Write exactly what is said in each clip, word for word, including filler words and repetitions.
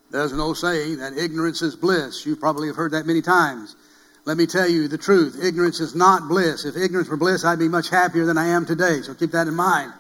There's an old saying that ignorance is bliss. You probably have heard that many times. Let me tell you the truth. Ignorance is not bliss. If ignorance were bliss, I'd be much happier than I am today. So keep that in mind.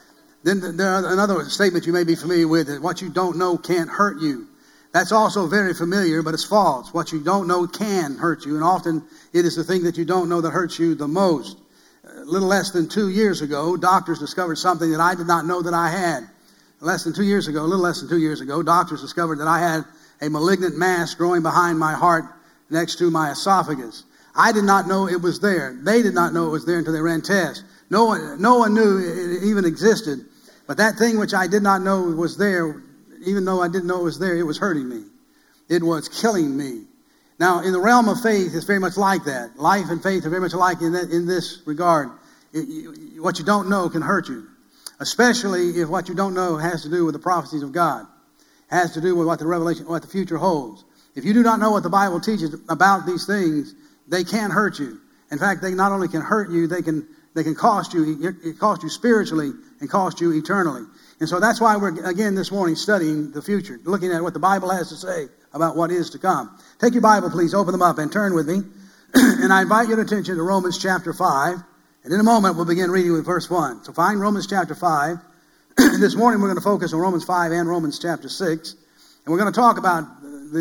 Then there are another statement you may be familiar with, that what you don't know can't hurt you. That's also very familiar, but it's false. What you don't know can hurt you, and often it is the thing that you don't know that hurts you the most. A little less than two years ago, doctors discovered something that I did not know that I had. Less than two years ago, a little less than two years ago, doctors discovered that I had a malignant mass growing behind my heart next to my esophagus. I did not know it was there. They did not know it was there until they ran tests. No one, no one knew it even existed. But that thing which I did not know was there, even though I didn't know it was there, it was hurting me. It was killing me. Now, in the realm of faith, it's very much like that. Life and faith are very much alike in, that, in this regard. It, you, what you don't know can hurt you, especially if what you don't know has to do with the prophecies of God, has to do with what the revelation, what the future holds. If you do not know what the Bible teaches about these things, they can hurt you. In fact, they not only can hurt you, they can they can cost you. It cost you spiritually and cost you eternally. And so that's why we're, again, this morning studying the future, looking at what the Bible has to say about what is to come. Take your Bible, please, open them up and turn with me. And I invite your attention to Romans chapter five. And in a moment, we'll begin reading with verse one. So find Romans chapter five. This morning, we're going to focus on Romans five and Romans chapter six. And we're going to talk about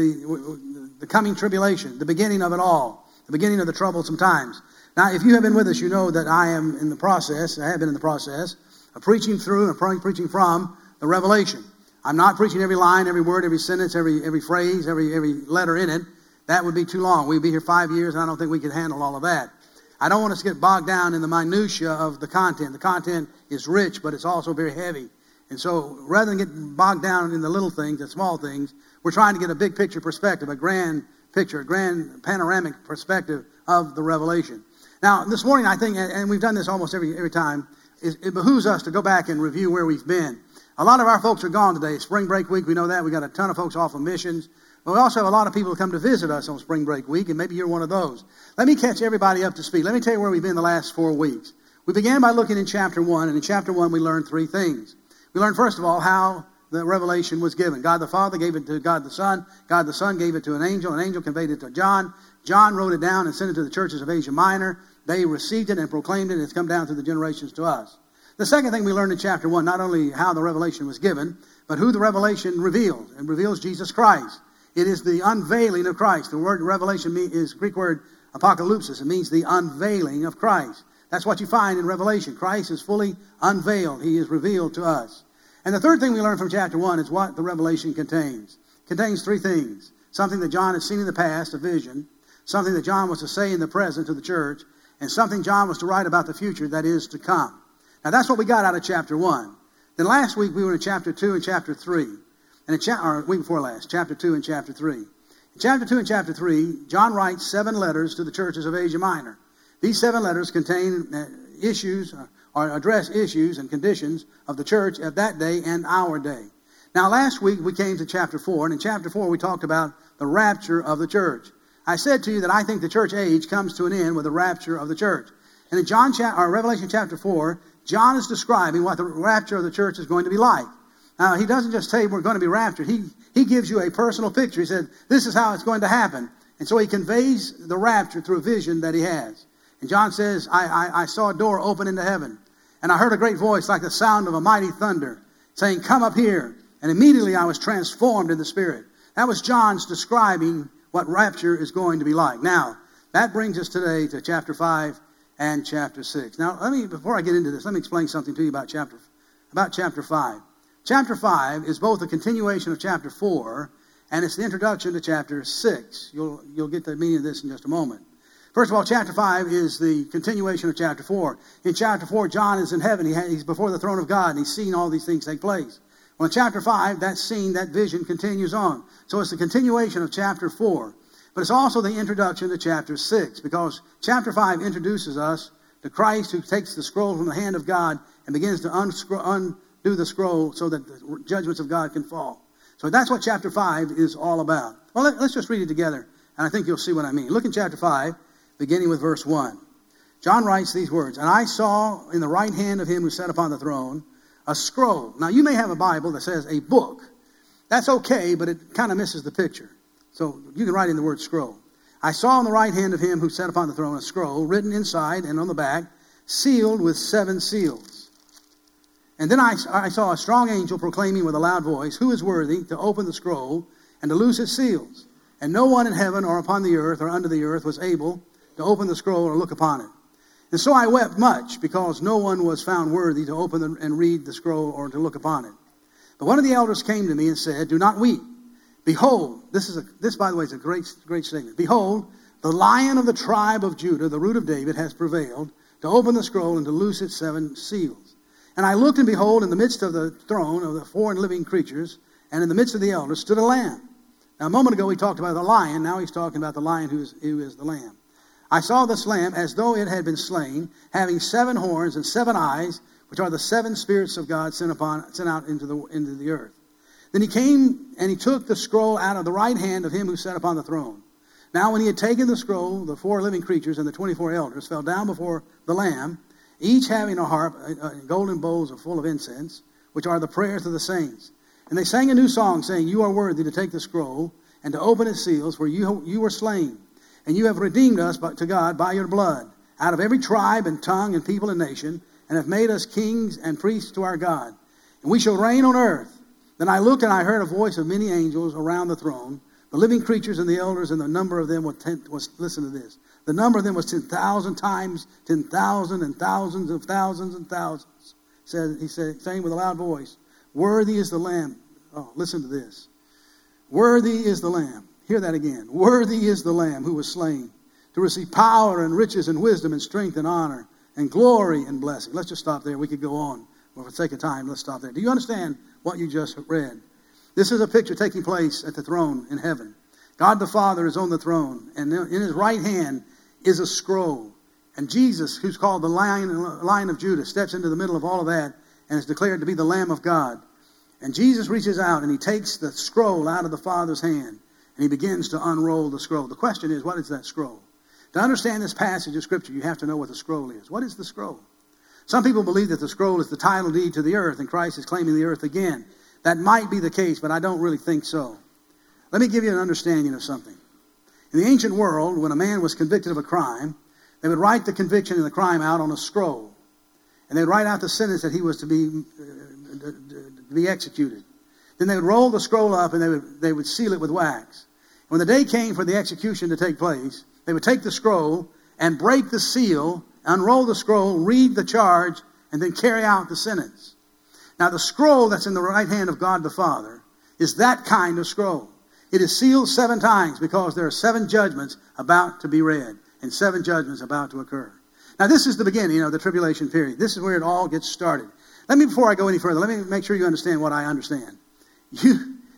the, the coming tribulation, the beginning of it all, the beginning of the troublesome times. Now, if you have been with us, you know that I am in the process, I have been in the process of preaching through and preaching from the Revelation. I'm not preaching every line, every word, every sentence, every every phrase, every every letter in it. That would be too long. We'd be here five years, and I don't think we could handle all of that. I don't want us to get bogged down in the minutia of the content. The content is rich, but it's also very heavy. And so rather than get bogged down in the little things, the small things, we're trying to get a big picture perspective, a grand picture, a grand panoramic perspective of the Revelation. Now, this morning, I think, and we've done this almost every every time, it behooves us to go back and review where we've been. A lot of our folks are gone today. Spring break week, we know that. We got a ton of folks off on missions. But we also have a lot of people who come to visit us on spring break week, and maybe you're one of those. Let me catch everybody up to speed. Let me tell you where we've been the last four weeks. We began by looking in chapter one, and in chapter one we learned three things. We learned, first of all, how the revelation was given. God the Father gave it to God the Son. God the Son gave it to an angel. An angel conveyed it to John. John wrote it down and sent it to the churches of Asia Minor. They received it and proclaimed it, and it's come down through the generations to us. The second thing we learned in chapter one, not only how the revelation was given, but who the revelation reveals. It reveals Jesus Christ. It is the unveiling of Christ. The word revelation is Greek word apocalypsis. It means the unveiling of Christ. That's what you find in Revelation. Christ is fully unveiled. He is revealed to us. And the third thing we learn from chapter one is what the revelation contains. It contains three things. Something that John had seen in the past, a vision. Something that John was to say in the present to the church. And something John was to write about the future that is to come. Now that's what we got out of chapter one. Then last week we were in chapter two and chapter three. And in cha- or week before last, chapter two and chapter three. In chapter two and chapter three, John writes seven letters to the churches of Asia Minor. These seven letters contain uh, issues uh, or address issues and conditions of the church of that day and our day. Now last week we came to chapter four, and in chapter four we talked about the rapture of the church. I said to you that I think the church age comes to an end with the rapture of the church. And in John cha- or Revelation chapter four, John is describing what the rapture of the church is going to be like. Now, he doesn't just say we're going to be raptured. He, he gives you a personal picture. He said, this is how it's going to happen. And so he conveys the rapture through a vision that he has. And John says, I, I, I saw a door open into heaven, and I heard a great voice like the sound of a mighty thunder, saying, come up here. And immediately I was transformed in the Spirit. That was John's describing what rapture is going to be like. Now, that brings us today to chapter five and chapter six. Now, let me, before I get into this, let me explain something to you about chapter, about chapter five. Chapter five is both a continuation of chapter four, and it's the introduction to chapter six. You'll, you'll get the meaning of this in just a moment. First of all, chapter five is the continuation of chapter four. In chapter four, John is in heaven. He ha- he's before the throne of God, and he's seen all these things take place. Well, in chapter five, that scene, that vision continues on. So it's the continuation of chapter four. But it's also the introduction to chapter six, because chapter five introduces us to Christ, who takes the scroll from the hand of God and begins to unscroll, undo the scroll so that the judgments of God can fall. So that's what chapter five is all about. Well, let, let's just read it together, and I think you'll see what I mean. Look in chapter five, beginning with verse one. John writes these words, and I saw in the right hand of him who sat upon the throne a scroll. Now, you may have a Bible that says a book. That's okay, but it kind of misses the picture. So you can write in the word scroll. I saw on the right hand of him who sat upon the throne a scroll written inside and on the back, sealed with seven seals. And then I, I saw a strong angel proclaiming with a loud voice, who is worthy to open the scroll and to loose its seals? And no one in heaven or upon the earth or under the earth was able to open the scroll or look upon it. And so I wept much, because no one was found worthy to open the, and read the scroll or to look upon it. But one of the elders came to me and said, do not weep. Behold, this is a, this by the way is a great, great statement. Behold, the Lion of the tribe of Judah, the root of David, has prevailed to open the scroll and to loose its seven seals. And I looked, and behold, in the midst of the throne of the four living creatures, and in the midst of the elders, stood a lamb. Now, a moment ago we talked about the lion. Now he's talking about the lion who is, who is the lamb. I saw this lamb as though it had been slain, having seven horns and seven eyes, which are the seven spirits of God sent upon, sent out into the into the earth. Then he came and he took the scroll out of the right hand of him who sat upon the throne. Now when he had taken the scroll, the four living creatures and the twenty-four elders fell down before the Lamb, each having a harp, uh, golden bowls full of incense, which are the prayers of the saints. And they sang a new song, saying, you are worthy to take the scroll and to open its seals, for you, you were slain, and you have redeemed us to God by your blood, out of every tribe and tongue and people and nation, and have made us kings and priests to our God. And we shall reign on earth. Then I looked, and I heard a voice of many angels around the throne, the living creatures and the elders, and the number of them was, ten, was listen to this, the number of them was ten thousand times ten thousand and thousands of thousands and thousands. Said, he said, saying with a loud voice, worthy is the Lamb. Oh, listen to this. Worthy is the Lamb. Hear that again. Worthy is the Lamb who was slain to receive power and riches and wisdom and strength and honor and glory and blessing. Let's just stop there. We could go on. But for the sake of time, let's stop there. Do you understand what you just read? This is a picture taking place at the throne in heaven. God the Father is on the throne, and in his right hand is a scroll. And Jesus, who's called the Lion, Lion of Judah, steps into the middle of all of that and is declared to be the Lamb of God. And Jesus reaches out and he takes the scroll out of the Father's hand and he begins to unroll the scroll. The question is, what is that scroll? To understand this passage of Scripture, you have to know what the scroll is. What is the scroll? Some people believe that the scroll is the title deed to the earth and Christ is claiming the earth again. That might be the case, but I don't really think so. Let me give you an understanding of something. In the ancient world, when a man was convicted of a crime, they would write the conviction and the crime out on a scroll. And they would write out the sentence that he was to be, uh, to be executed. Then they would roll the scroll up and they would, they would seal it with wax. When the day came for the execution to take place, they would take the scroll and break the seal, unroll the scroll, read the charge, and then carry out the sentence. Now the scroll that's in the right hand of God the Father is that kind of scroll. It is sealed seven times because there are seven judgments about to be read and seven judgments about to occur. Now this is the beginning of the tribulation period. This is where it all gets started. Let me, before I go any further, let me make sure you understand what I understand. You,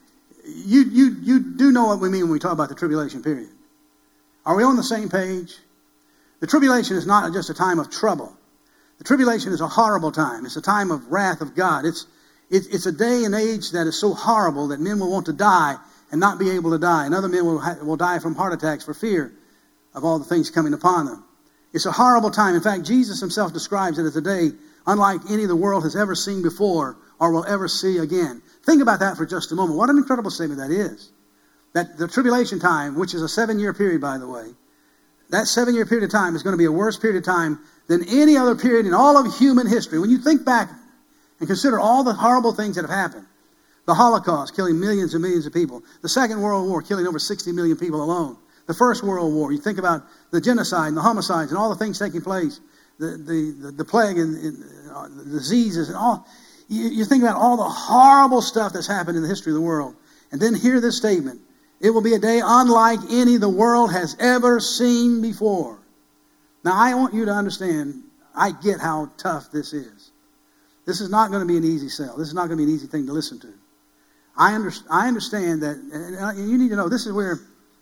you, you, you do know what we mean when we talk about the tribulation period. Are we on the same page? The tribulation is not just a time of trouble. The tribulation is a horrible time. It's a time of wrath of God. It's, it, it's a day and age that is so horrible that men will want to die and not be able to die. And other men will, ha- will die from heart attacks for fear of all the things coming upon them. It's a horrible time. In fact, Jesus himself describes it as a day unlike any the world has ever seen before or will ever see again. Think about that for just a moment. What an incredible statement that is. That the tribulation time, which is a seven-year period, by the way, that seven-year period of time is going to be a worse period of time than any other period in all of human history. When you think back and consider all the horrible things that have happened, the Holocaust, killing millions and millions of people, the Second World War, killing over sixty million people alone, the First World War, you think about the genocide and the homicides and all the things taking place, the the, the, the plague and, and uh, the diseases and all. You, you think about all the horrible stuff that's happened in the history of the world. And then hear this statement. It will be a day unlike any the world has ever seen before. Now, I want you to understand, I get how tough this is. This is not going to be an easy sell. This is not going to be an easy thing to listen to. I, under, I understand that, and you need to know, this is where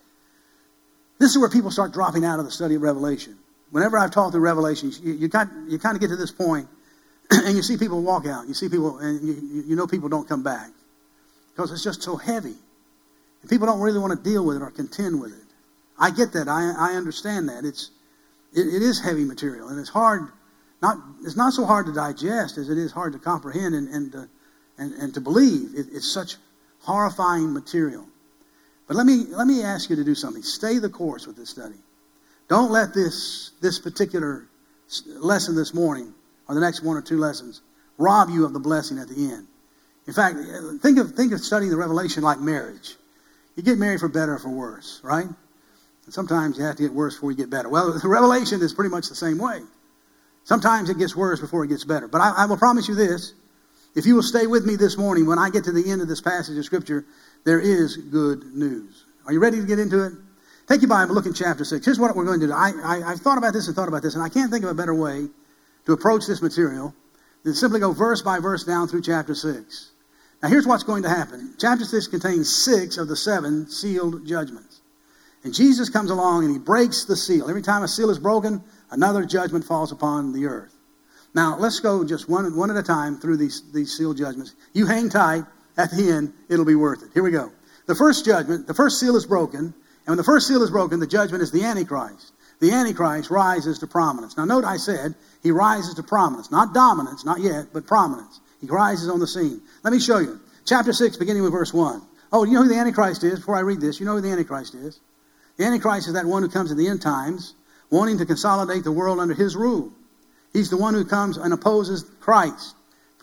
this is where people start dropping out of the study of Revelation. Whenever I've taught through Revelation, you, you, got, you kind of get to this point, and you see people walk out. You see people, and you, you know people don't come back. Because it's just so heavy. And people don't really want to deal with it or contend with it. I get that. I, I understand that. It's it, it is heavy material, and it's hard. Not it's not so hard to digest as it is hard to comprehend and and to, and, and to believe. It, it's such horrifying material. But let me let me ask you to do something. Stay the course with this study. Don't let this this particular lesson this morning or the next one or two lessons rob you of the blessing at the end. In fact, think of think of studying the Revelation like marriage. You get married for better or for worse, right? And sometimes you have to get worse before you get better. Well, the Revelation is pretty much the same way. Sometimes it gets worse before it gets better. But I, I will promise you this. If you will stay with me this morning, when I get to the end of this passage of Scripture, there is good news. Are you ready to get into it? Take your Bible, look in chapter six. Here's what we're going to do. I, I, I've thought about this and thought about this, and I can't think of a better way to approach this material than simply go verse by verse down through chapter six. Now, here's what's going to happen. Chapter six contains six of the seven sealed judgments. And Jesus comes along and he breaks the seal. Every time a seal is broken, another judgment falls upon the earth. Now, let's go just one, one at a time through these, these sealed judgments. You hang tight. At the end, it'll be worth it. Here we go. The first judgment, the first seal is broken. And when the first seal is broken, the judgment is the Antichrist. The Antichrist rises to prominence. Now, note I said he rises to prominence. Not dominance, not yet, but prominence. He rises on the scene. Let me show you. Chapter six, beginning with verse one. Oh, you know who the Antichrist is? Before I read this, you know who the Antichrist is? The Antichrist is that one who comes at the end times, wanting to consolidate the world under his rule. He's the one who comes and opposes Christ,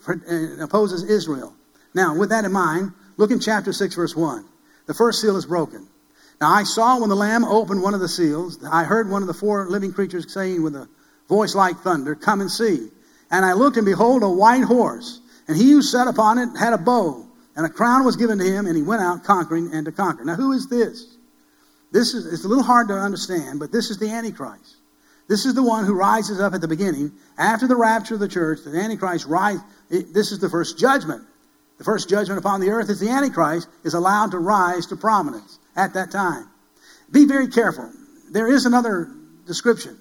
and opposes Israel. Now, with that in mind, look in chapter six, verse one. The first seal is broken. Now, I saw when the Lamb opened one of the seals, I heard one of the four living creatures saying with a voice like thunder, "Come and see." And I looked, and behold, a white horse. And he who sat upon it had a bow, and a crown was given to him, and he went out conquering and to conquer. Now, who is this? This is it's a little hard to understand, but this is the Antichrist. This is the one who rises up at the beginning. After the rapture of the church, the Antichrist rises. This is the first judgment. The first judgment upon the earth is the Antichrist is allowed to rise to prominence at that time. Be very careful. There is another description.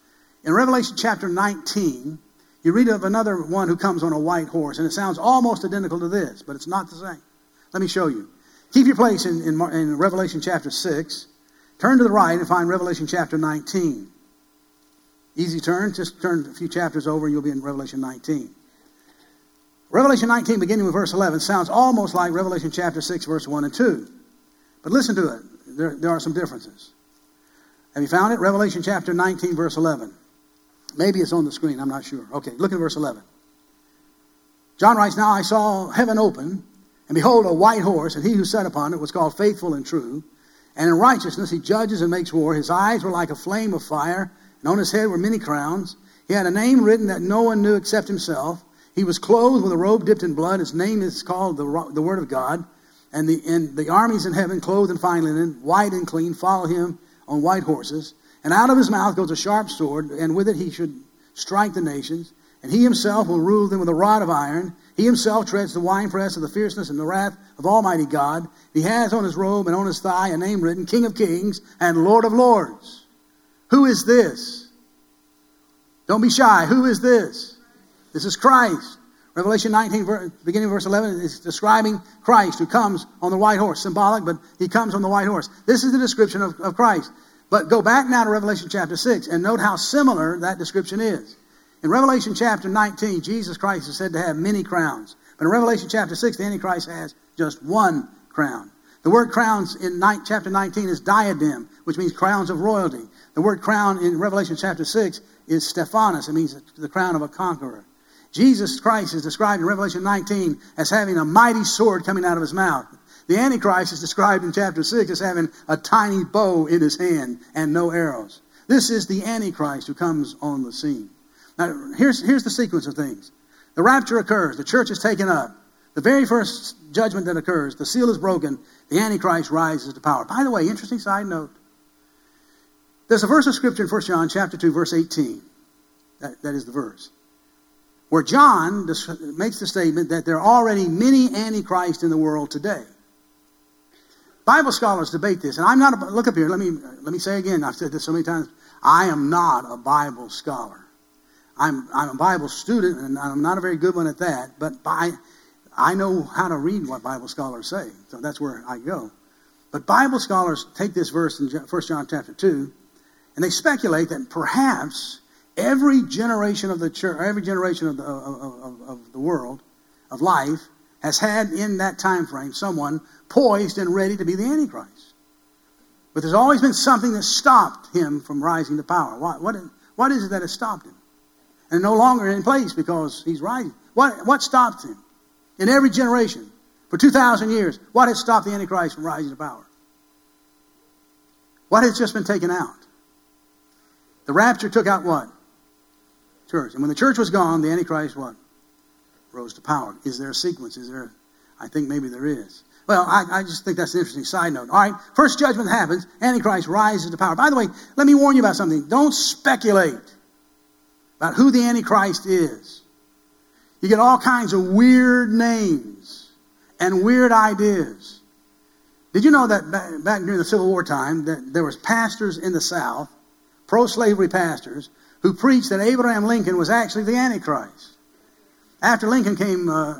In Revelation chapter nineteen, you read of another one who comes on a white horse, and it sounds almost identical to this, but it's not the same. Let me show you. Keep your place in, in, in Revelation chapter six. Turn to the right and find Revelation chapter nineteen. Easy turn. Just turn a few chapters over and you'll be in Revelation nineteen. Revelation nineteen, beginning with verse eleven, sounds almost like Revelation chapter six, verse one and two. But listen to it. There, there are some differences. Have you found it? Revelation chapter nineteen, verse eleven. Maybe it's on the screen. I'm not sure. Okay, look at verse eleven. John writes, "Now I saw heaven open, and behold, a white horse, and he who sat upon it was called Faithful and True. And in righteousness he judges and makes war. His eyes were like a flame of fire, and on his head were many crowns. He had a name written that no one knew except himself. He was clothed with a robe dipped in blood. His name is called the, the Word of God. And the, and the armies in heaven, clothed in fine linen, white and clean, follow him on white horses. And out of his mouth goes a sharp sword, and with it he should strike the nations. And he himself will rule them with a rod of iron. He himself treads the winepress of the fierceness and the wrath of Almighty God. He has on his robe and on his thigh a name written, King of Kings and Lord of Lords." Who is this? Don't be shy. Who is this? This is Christ. Revelation nineteen, beginning verse eleven, is describing Christ who comes on the white horse. Symbolic, but he comes on the white horse. This is the description of, of Christ. But go back now to Revelation chapter six and note how similar that description is. In Revelation chapter nineteen, Jesus Christ is said to have many crowns. But in Revelation chapter six, the Antichrist has just one crown. The word crowns in chapter nineteen is diadem, which means crowns of royalty. The word crown in Revelation chapter six is Stephanos. It means the crown of a conqueror. Jesus Christ is described in Revelation nineteen as having a mighty sword coming out of his mouth. The Antichrist is described in chapter six as having a tiny bow in his hand and no arrows. This is the Antichrist who comes on the scene. Now, here's, here's the sequence of things. The rapture occurs. The church is taken up. The very first judgment that occurs, the seal is broken. The Antichrist rises to power. By the way, interesting side note. There's a verse of Scripture in First John chapter two, verse eighteen. That, that is the verse. Where John makes the statement that there are already many antichrists in the world today. Bible scholars debate this, and I'm not, a, look up here, let me, let me say again, I've said this so many times, I am not a Bible scholar. I'm, I'm a Bible student, and I'm not a very good one at that, but by, I know how to read what Bible scholars say, so that's where I go. But Bible scholars take this verse in First John chapter two, and they speculate that perhaps every generation of the church, every generation of the, of, of, of the world, of life, has had in that time frame someone poised and ready to be the Antichrist. But there's always been something that stopped him from rising to power. What, what, what is it that has stopped him? And no longer in place because he's rising. What, what stopped him? In every generation, for two thousand years, what has stopped the Antichrist from rising to power? What has just been taken out? The rapture took out what? Church. And when the church was gone, the Antichrist what? Rose to power. Is there a sequence? Is there? I think maybe there is. Well, I, I just think that's an interesting side note. All right, first judgment happens. Antichrist rises to power. By the way, let me warn you about something. Don't speculate about who the Antichrist is. You get all kinds of weird names and weird ideas. Did you know that back, back during the Civil War time that there was pastors in the South, pro-slavery pastors, who preached that Abraham Lincoln was actually the Antichrist? After Lincoln came uh,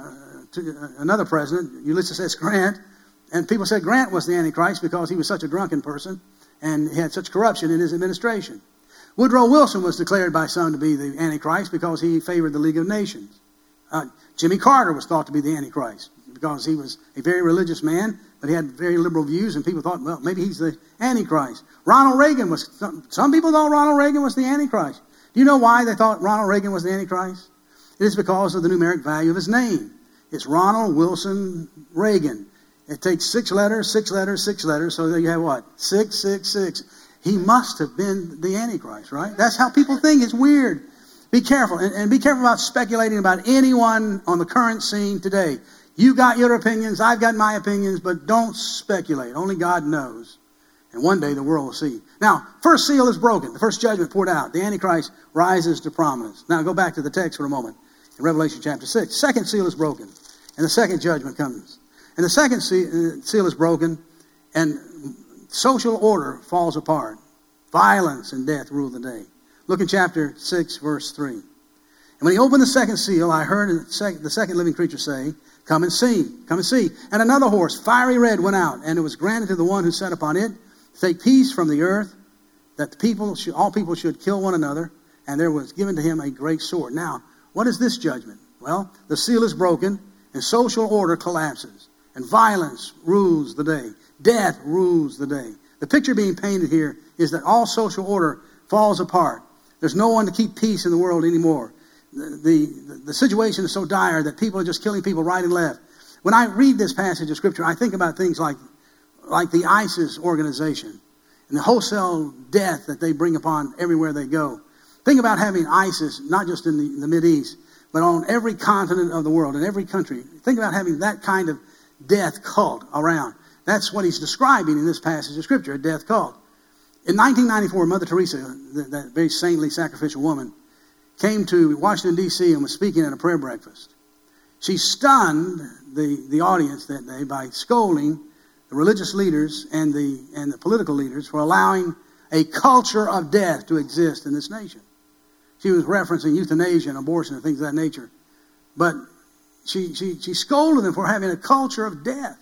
to another president, Ulysses S. Grant, and people said Grant was the Antichrist because he was such a drunken person and he had such corruption in his administration. Woodrow Wilson was declared by some to be the Antichrist because he favored the League of Nations. Uh, Jimmy Carter was thought to be the Antichrist because he was a very religious man, but he had very liberal views, and people thought, well, maybe he's the Antichrist. Ronald Reagan was, some, some people thought Ronald Reagan was the Antichrist. Do you know why they thought Ronald Reagan was the Antichrist? It is because of the numeric value of his name. It's Ronald Wilson Reagan. It takes six letters, six letters, six letters, so there you have what? Six, six, six. He must have been the Antichrist, right? That's how people think. It's weird. Be careful, and, and be careful about speculating about anyone on the current scene today. You got your opinions, I've got my opinions, but don't speculate. Only God knows. And one day the world will see. Now, first seal is broken. The first judgment poured out. The Antichrist rises to prominence. Now, go back to the text for a moment. In Revelation chapter six, second seal is broken. And the second judgment comes. And the second seal is broken, and social order falls apart. Violence and death rule the day. Look in chapter six, verse three. And when he opened the second seal, I heard the second living creature say, come and see, come and see. And another horse, fiery red, went out, and it was granted to the one who sat upon it to take peace from the earth, that the people should, all people should kill one another, and there was given to him a great sword. Now, what is this judgment? Well, the seal is broken, and social order collapses, and violence rules the day. Death rules the day. The picture being painted here is that all social order falls apart. There's no one to keep peace in the world anymore. The, the, the situation is so dire that people are just killing people right and left. When I read this passage of Scripture, I think about things like, like the ISIS organization and the wholesale death that they bring upon everywhere they go. Think about having ISIS, not just in the, in the Mideast, but on every continent of the world, in every country. Think about having that kind of death cult around. That's what he's describing in this passage of Scripture, a death cult. In nineteen ninety-four, Mother Teresa, that, that very saintly, sacrificial woman, came to Washington, D C and was speaking at a prayer breakfast. She stunned the, the audience that day by scolding the religious leaders and the, and the political leaders for allowing a culture of death to exist in this nation. She was referencing euthanasia and abortion and things of that nature. But she, she, she scolded them for having a culture of death.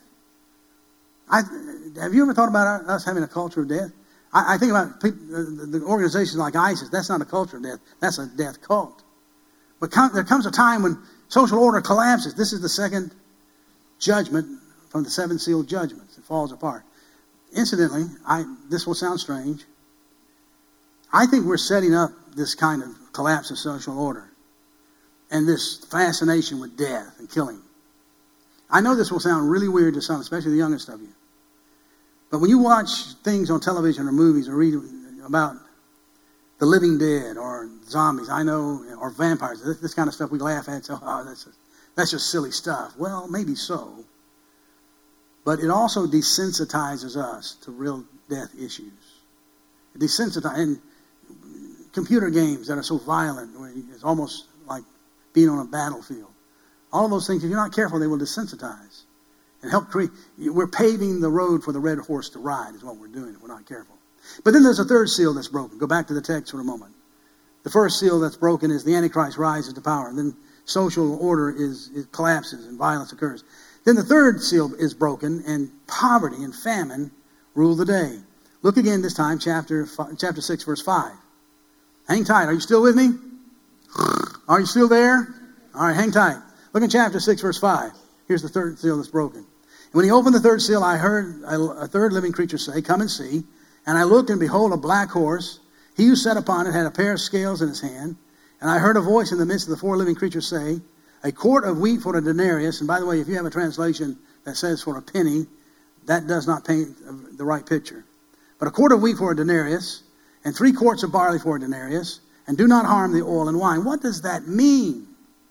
I, have you ever thought about us having a culture of death? I, I think about people, the, the organizations like ISIS. That's not a culture of death. That's a death cult. But come, there comes a time when social order collapses. This is the second judgment from the seven sealed judgments. It falls apart. Incidentally, I, this will sound strange. I think we're setting up this kind of collapse of social order and this fascination with death and killing. I know this will sound really weird to some, especially the youngest of you. But when you watch things on television or movies or read about the living dead or zombies, I know, or vampires, this, this kind of stuff we laugh at, so oh, that's, just, that's just silly stuff. Well, maybe so. But it also desensitizes us to real death issues. It desensitizes, and computer games that are so violent, where it's almost like being on a battlefield. All of those things, if you're not careful, they will desensitize and help create. We're paving the road for the red horse to ride is what we're doing if we're not careful. But then there's a third seal that's broken. Go back to the text for a moment. The first seal that's broken is the Antichrist rises to power. And then social order is it collapses and violence occurs. Then the third seal is broken and poverty and famine rule the day. Look again this time, chapter five, chapter six, verse five. Hang tight. Are you still with me? Are you still there? All right, hang tight. Look in chapter six, verse five. Here's the third seal that's broken. And when he opened the third seal, I heard a, a third living creature say, "Come and see." And I looked, and behold, a black horse. He who sat upon it had a pair of scales in his hand. And I heard a voice in the midst of the four living creatures say, "A quart of wheat for a denarius." And by the way, if you have a translation that says for a penny, that does not paint the right picture. But a quart of wheat for a denarius, and three quarts of barley for a denarius, and do not harm the oil and wine. What does that mean?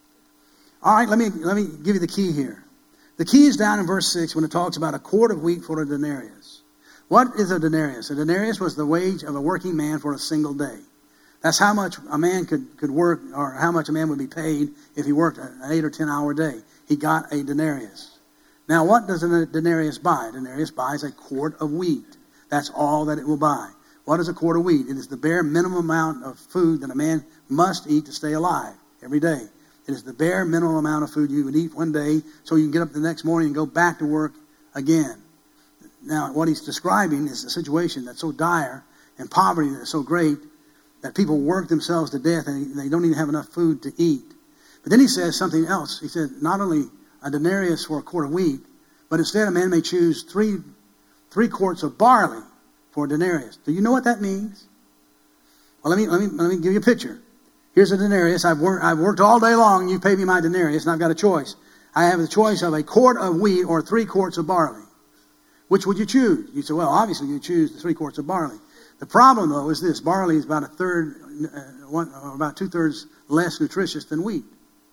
All right, let me, let me give you the key here. The key is down in verse six when it talks about a quart of wheat for a denarius. What is a denarius? A denarius was the wage of a working man for a single day. That's how much a man could, could work, or how much a man would be paid if he worked an eight or ten hour day. He got a denarius. Now, what does a denarius buy? A denarius buys a quart of wheat. That's all that it will buy. What is a quart of wheat? It is the bare minimum amount of food that a man must eat to stay alive every day. It is the bare minimum amount of food you would eat one day so you can get up the next morning and go back to work again. Now, what he's describing is a situation that's so dire and poverty that's so great that people work themselves to death and they don't even have enough food to eat. But then he says something else. He said not only a denarius for a quart of wheat, but instead a man may choose three, three quarts of barley for a denarius. Do you know what that means? Well, let me, let me, let me give you a picture. Here's a denarius. I've worked, I've worked all day long, and you pay me my denarius, and I've got a choice. I have the choice of a quart of wheat or three quarts of barley. Which would you choose? You say, well, obviously you choose the three quarts of barley. The problem, though, is this. Barley is about a third, uh, one, or about two-thirds less nutritious than wheat.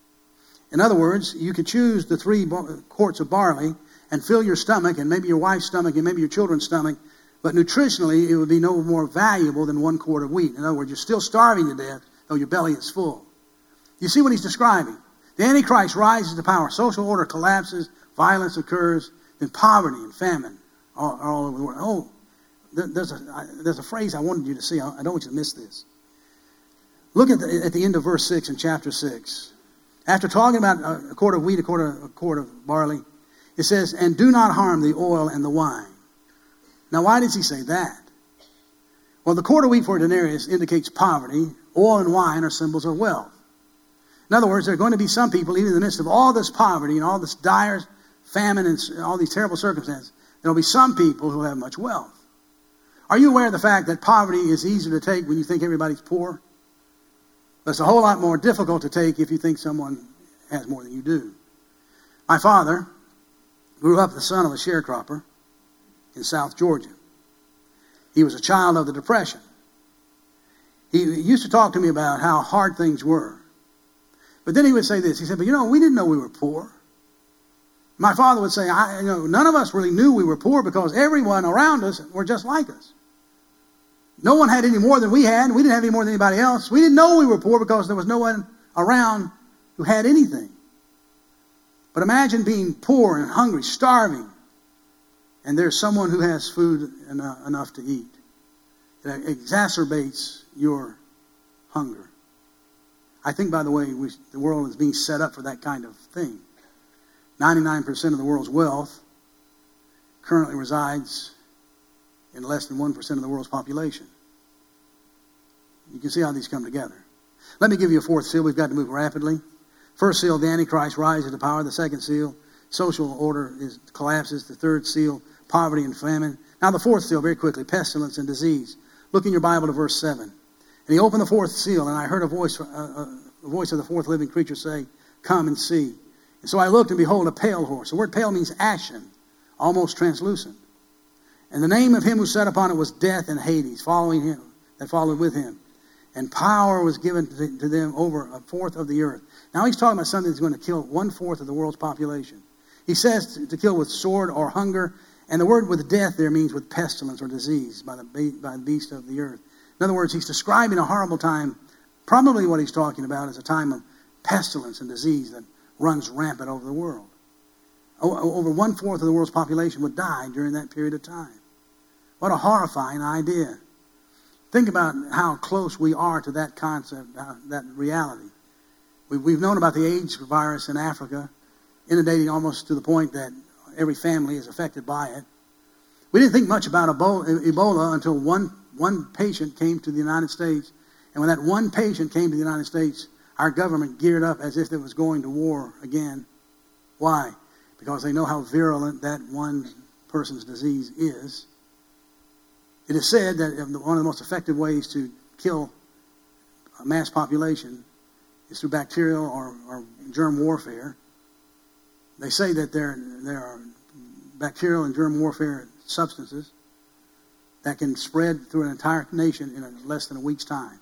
In other words, you could choose the three bar- quarts of barley and fill your stomach, and maybe your wife's stomach, and maybe your children's stomach, but nutritionally it would be no more valuable than one quart of wheat. In other words, you're still starving to death, though your belly is full. You see what he's describing? The Antichrist rises to power. Social order collapses, violence occurs, then poverty and famine all, all over the world. Oh, there's a, there's a phrase I wanted you to see. I don't want you to miss this. Look at the, at the end of verse six in chapter six. After talking about a quart of wheat, a quart of, a quart of barley, it says, "And do not harm the oil and the wine." Now, why does he say that? Well, the quart of wheat for a denarius indicates poverty. Oil and wine are symbols of wealth. In other words, there are going to be some people, even in the midst of all this poverty and all this dire famine and all these terrible circumstances, there will be some people who have much wealth. Are you aware of the fact that poverty is easier to take when you think everybody's poor? But it's a whole lot more difficult to take if you think someone has more than you do. My father grew up the son of a sharecropper in South Georgia. He was a child of the Depression. He used to talk to me about how hard things were. But then he would say this. He said, "But you know, we didn't know we were poor." My father would say, I, you know, none of us really knew we were poor because everyone around us were just like us. No one had any more than we had. We didn't have any more than anybody else. We didn't know we were poor because there was no one around who had anything. But imagine being poor and hungry, starving, and there's someone who has food enough, enough to eat. It exacerbates your hunger. I think, by the way, we, the world is being set up for that kind of thing. ninety-nine percent of the world's wealth currently resides in less than one percent of the world's population. You can see how these come together. Let me give you a fourth seal. We've got to move rapidly. First seal, the Antichrist rises to power. The second seal, social order is collapses. The third seal, poverty and famine. Now the fourth seal, very quickly, pestilence and disease. Look in your Bible to verse seven. And he opened the fourth seal, and I heard a voice, uh, uh, the voice of the fourth living creature say, "Come and see." And so I looked, and behold, a pale horse. The word pale means ashen, almost translucent. And the name of him who sat upon it was Death, and Hades, following him, that followed with him. And power was given to, to them over a fourth of the earth. Now he's talking about something that's going to kill one-fourth of the world's population. He says to, to kill with sword or hunger. And the word with death there means with pestilence or disease by the, by the beast of the earth. In other words, he's describing a horrible time. Probably what he's talking about is a time of pestilence and disease that runs rampant over the world. O- over one-fourth of the world's population would die during that period of time. What a horrifying idea. Think about how close we are to that concept, uh, that reality. We, we've known about the AIDS virus in Africa, inundating almost to the point that every family is affected by it. We didn't think much about Ebola until one, one patient came to the United States. And when that one patient came to the United States, our government geared up as if it was going to war again. Why? because they know how virulent that one person's disease is. It is said that one of the most effective ways to kill a mass population is through bacterial or, or germ warfare. They say that there, there are bacterial and germ warfare substances that can spread through an entire nation in a, less than a week's time.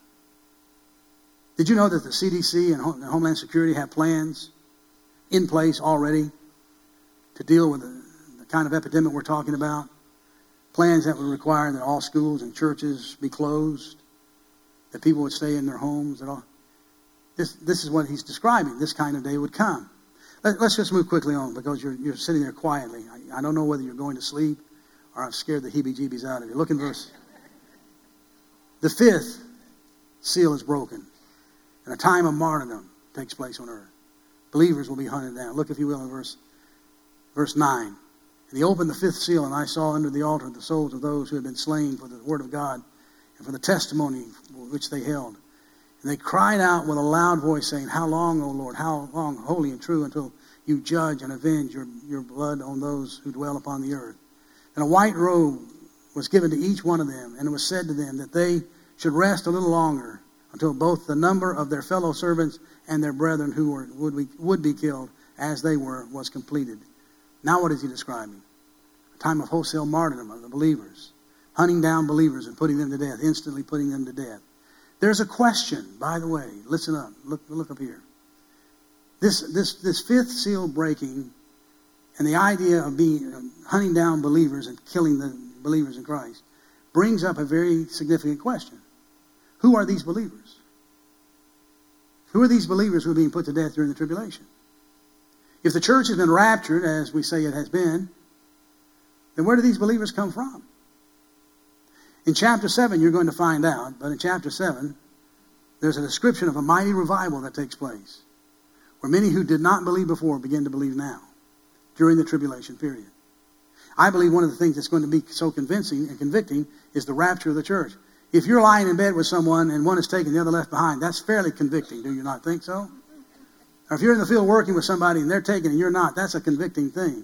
Did you know that the C D C and Homeland Security have plans in place already to deal with the, the kind of epidemic we're talking about? Plans that would require that all schools and churches be closed, that people would stay in their homes. That all. This, this is what he's describing. This kind of day would come. Let, let's just move quickly on, because you're, you're sitting there quietly. I, I don't know whether you're going to sleep or I'm scared the heebie-jeebies out of you. Look in verse. The fifth seal is broken, and a time of martyrdom takes place on earth. Believers will be hunted down. Look, if you will, in verse, verse nine. And he opened the fifth seal, and I saw under the altar the souls of those who had been slain for the word of God and for the testimony which they held. And they cried out with a loud voice, saying, How long, O Lord, how long, holy and true, until you judge and avenge your, your blood on those who dwell upon the earth? And a white robe was given to each one of them, and it was said to them that they should rest a little longer, until both the number of their fellow servants and their brethren who were, would, be, would be killed as they were was completed. Now what is he describing? A time of wholesale martyrdom of the believers, hunting down believers and putting them to death, instantly putting them to death. There's a question, by the way. Listen up. Look, look up here. This, this, this fifth seal breaking and the idea of being uh, hunting down believers and killing the believers in Christ brings up a very significant question. Who are these believers? Who are these believers who are being put to death during the tribulation? If the church has been raptured, as we say it has been, then where do these believers come from? In chapter seven, you're going to find out, but in chapter seven, there's a description of a mighty revival that takes place, where many who did not believe before begin to believe now, during the tribulation period. I believe one of the things that's going to be so convincing and convicting is the rapture of the church. If you're lying in bed with someone and one is taken, the other left behind, that's fairly convicting. Do you not think so? Or if you're in the field working with somebody and they're taken and you're not, that's a convicting thing.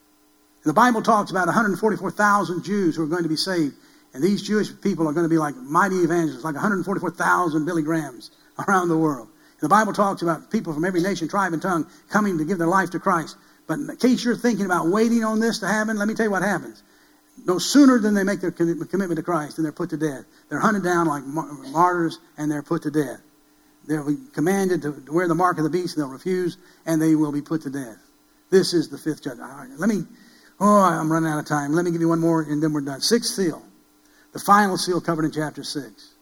The Bible talks about one hundred forty-four thousand Jews who are going to be saved. And these Jewish people are going to be like mighty evangelists, like one hundred forty-four thousand Billy Grahams around the world. And the Bible talks about people from every nation, tribe, and tongue coming to give their life to Christ. But in case you're thinking about waiting on this to happen, let me tell you what happens. No sooner than they make their commitment to Christ and they're put to death. They're hunted down like martyrs and they're put to death. They'll be commanded to wear the mark of the beast and they'll refuse and they will be put to death. This is the fifth judgment. All right, let me, oh, I'm running out of time. Let me give you one more and then we're done. Sixth seal. The final seal covered in chapter six.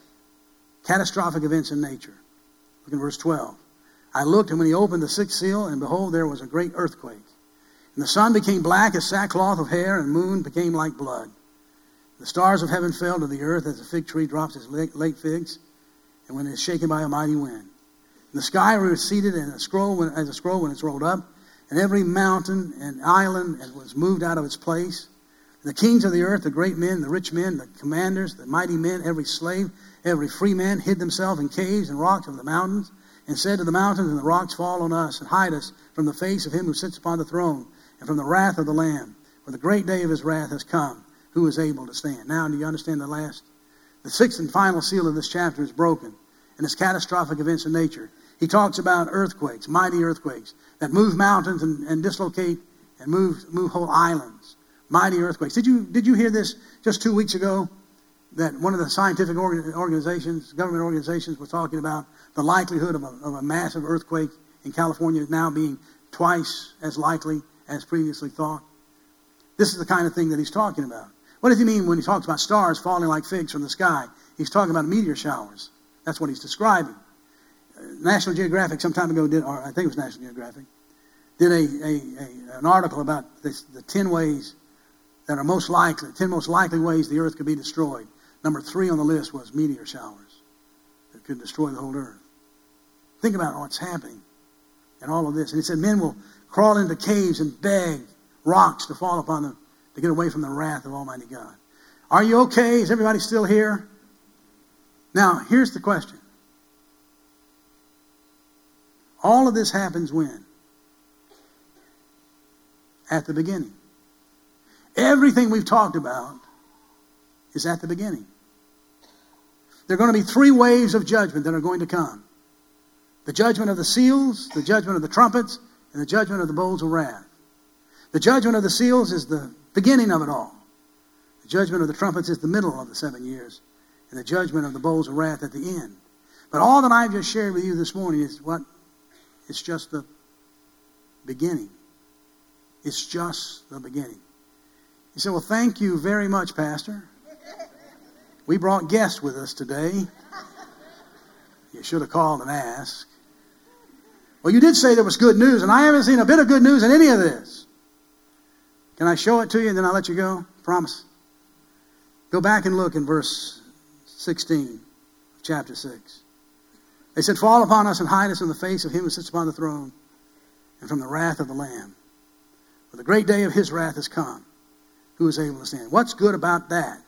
Catastrophic events in nature. Look in verse twelve. I looked, and when he opened the sixth seal, and behold, there was a great earthquake. And the sun became black as sackcloth of hair, and the moon became like blood. The stars of heaven fell to the earth as a fig tree drops its late figs, and when it is shaken by a mighty wind. And the sky receded and a scroll when, as a scroll when it's rolled up, and every mountain and island was moved out of its place. And the kings of the earth, the great men, the rich men, the commanders, the mighty men, every slave, every free man hid themselves in caves and rocks of the mountains, and said to the mountains and the rocks, Fall on us, and hide us from the face of him who sits upon the throne, and from the wrath of the Lamb. For the great day of his wrath has come. Who is able to stand? Now, do you understand the last? The sixth and final seal of this chapter is broken, and it's catastrophic events in nature. He talks about earthquakes, mighty earthquakes, that move mountains and, and dislocate and move, move whole islands. Mighty earthquakes. Did you, did you hear this just two weeks ago? That one of the scientific organizations, government organizations, was talking about the likelihood of a, of a massive earthquake in California now being twice as likely as previously thought. This is the kind of thing that he's talking about. What does he mean when he talks about stars falling like figs from the sky? He's talking about meteor showers. That's what he's describing. National Geographic some time ago did, or I think it was National Geographic, did a, a, a an article about this, the ten ways that are most likely, ten most likely ways the earth could be destroyed. Number three on the list was meteor showers that could destroy the whole earth. Think about what's happening and all of this. And he said men will crawl into caves and beg rocks to fall upon them to get away from the wrath of Almighty God. Are you okay? Is everybody still here? Now, here's the question. All of this happens when? at the beginning. Everything we've talked about is at the beginning. There are going to be three waves of judgment that are going to come. The judgment of the seals, the judgment of the trumpets, and the judgment of the bowls of wrath. The judgment of the seals is the beginning of it all. The judgment of the trumpets is the middle of the seven years. And the judgment of the bowls of wrath at the end. But all that I've just shared with you this morning is what? It's just the beginning. It's just the beginning. You say, well, thank you very much, Pastor. We brought guests with us today. You should have called and asked. Well, you did say there was good news, and I haven't seen a bit of good news in any of this. Can I show it to you, and then I'll let you go? Promise. Go back and look in verse sixteen of chapter six. They said, fall upon us and hide us in the face of him who sits upon the throne and from the wrath of the Lamb. For the great day of his wrath has come. Who is able to stand? What's good about that?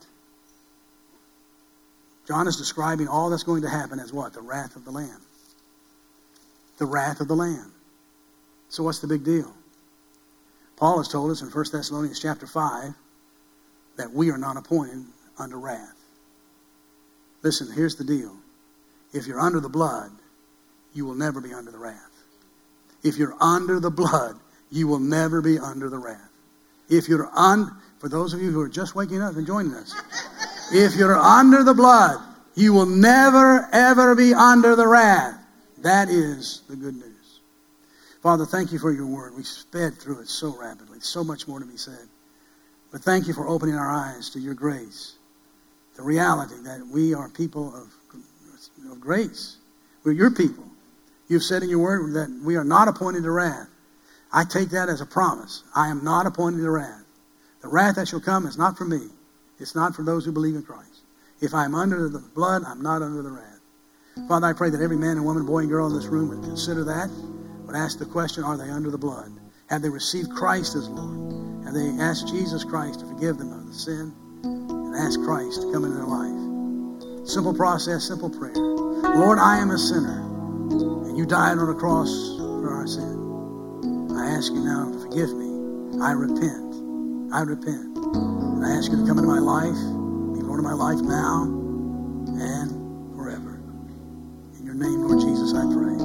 John is describing all that's going to happen as what? The wrath of the Lamb. The wrath of the Lamb. So what's the big deal? Paul has told us in First Thessalonians chapter five that we are not appointed under wrath. Listen, here's the deal. If you're under the blood, you will never be under the wrath. If you're under the blood, you will never be under the wrath. If you're un, for those of you who are just waking up and joining us, if you're under the blood, you will never, ever be under the wrath. That is the good news. Father, thank you for your word. We sped through it so rapidly. So much more to be said. But thank you for opening our eyes to your grace. The reality that we are people of, of grace. We're your people. You've said in your word that we are not appointed to wrath. I take that as a promise. I am not appointed to wrath. The wrath that shall come is not for me. It's not for those who believe in Christ. If I'm under the blood, I'm not under the wrath. Father, I pray that every man and woman, boy and girl in this room would consider that, would ask the question, are they under the blood? Have they received Christ as Lord? Have they asked Jesus Christ to forgive them of the sin and ask Christ to come into their life? Simple process, simple prayer. Lord, I am a sinner, and you died on a cross for our sin. I ask you now to forgive me. I repent. I repent. And I ask you to come into my life, be Lord of my life now and forever. In your name, Lord Jesus, I pray.